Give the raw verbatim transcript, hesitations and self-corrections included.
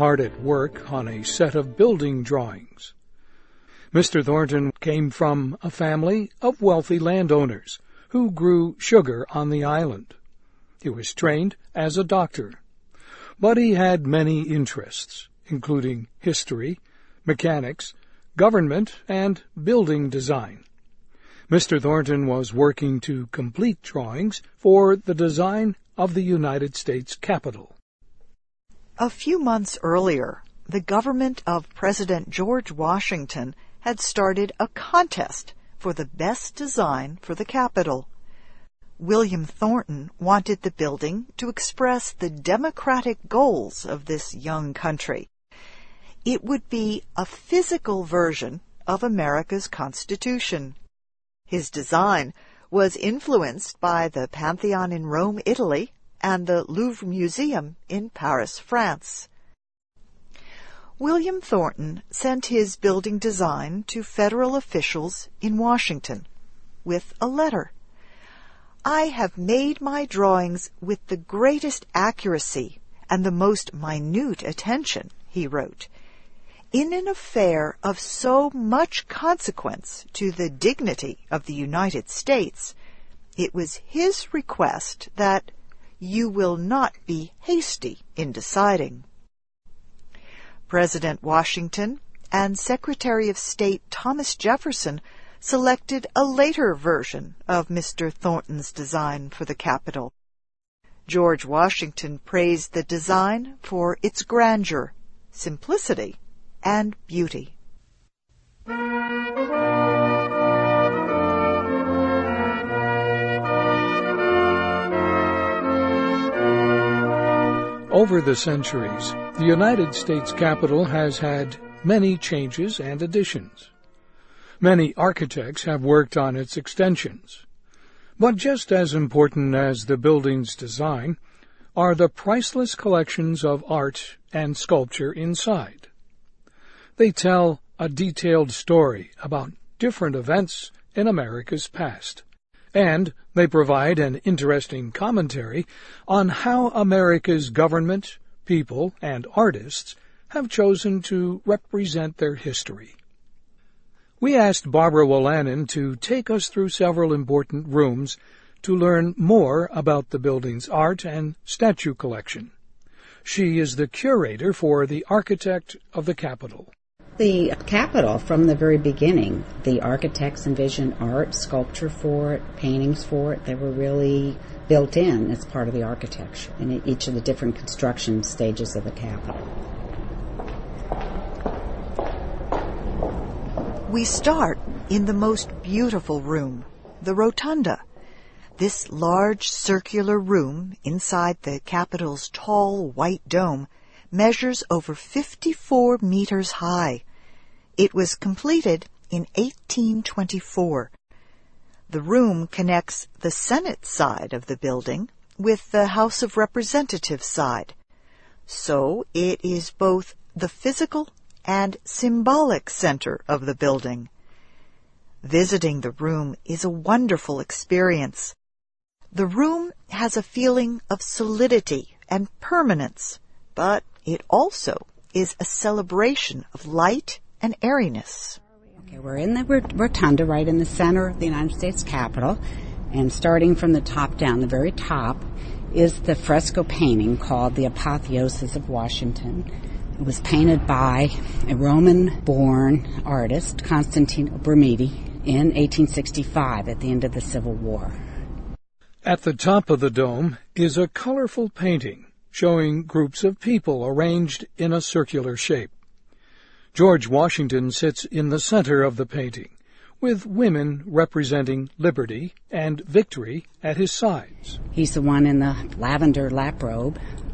hard at work on a set of building drawings. Mister Thornton came from a family of wealthy landowners who grew sugar on the island. He was trained as a doctor, but he had many interests, including history, mechanics, government, and building design. Mister Thornton was working to complete drawings for the design of the United States Capitol. A few months earlier, the government of President George Washington had started a contest for the best design for the Capitol. William Thornton wanted the building to express the democratic goals of this young country. It would be a physical version of America's Constitution. His design was influenced by the Pantheon in Rome, Italy, and the Louvre Museum in Paris, France. William Thornton sent his building design to federal officials in Washington with a letter. "I have made my drawings with the greatest accuracy and the most minute attention," he wrote. "In an affair of so much consequence to the dignity of the United States, it was his request that you will not be hasty in deciding." President Washington and Secretary of State Thomas Jefferson selected a later version of Mister Thornton's design for the Capitol. George Washington praised the design for its grandeur, simplicity, and beauty. Over the centuries, the United States Capitol has had many changes and additions. Many architects have worked on its extensions. But just as important as the building's design are the priceless collections of art and sculpture inside. They tell a detailed story about different events in America's past, and they provide an interesting commentary on how America's government, people, and artists have chosen to represent their history. We asked Barbara Wolanin to take us through several important rooms to learn more about the building's art and statue collection. She is the curator for the Architect of the Capitol. The Capitol, from the very beginning, the architects envisioned art, sculpture for it, paintings for it. They were really built in as part of the architecture in each of the different construction stages of the Capitol. We start in the most beautiful room, the Rotunda. This large circular room inside the Capitol's tall white dome measures over fifty-four meters high. It was completed in eighteen twenty-four. The room connects the Senate side of the building with the House of Representatives side. So it is both the physical and symbolic center of the building. Visiting the room is a wonderful experience. The room has a feeling of solidity and permanence, but it also is a celebration of light and airiness. Okay, we're in the rotunda right in the center of the United States Capitol, and starting from the top down, the very top, is the fresco painting called The Apotheosis of Washington. It was painted by a Roman-born artist, Constantino Brumidi, in eighteen sixty-five at the end of the Civil War. At the top of the dome is a colorful painting showing groups of people arranged in a circular shape. George Washington sits in the center of the painting, with women representing liberty and victory at his sides. He's the one in the lavender lap robe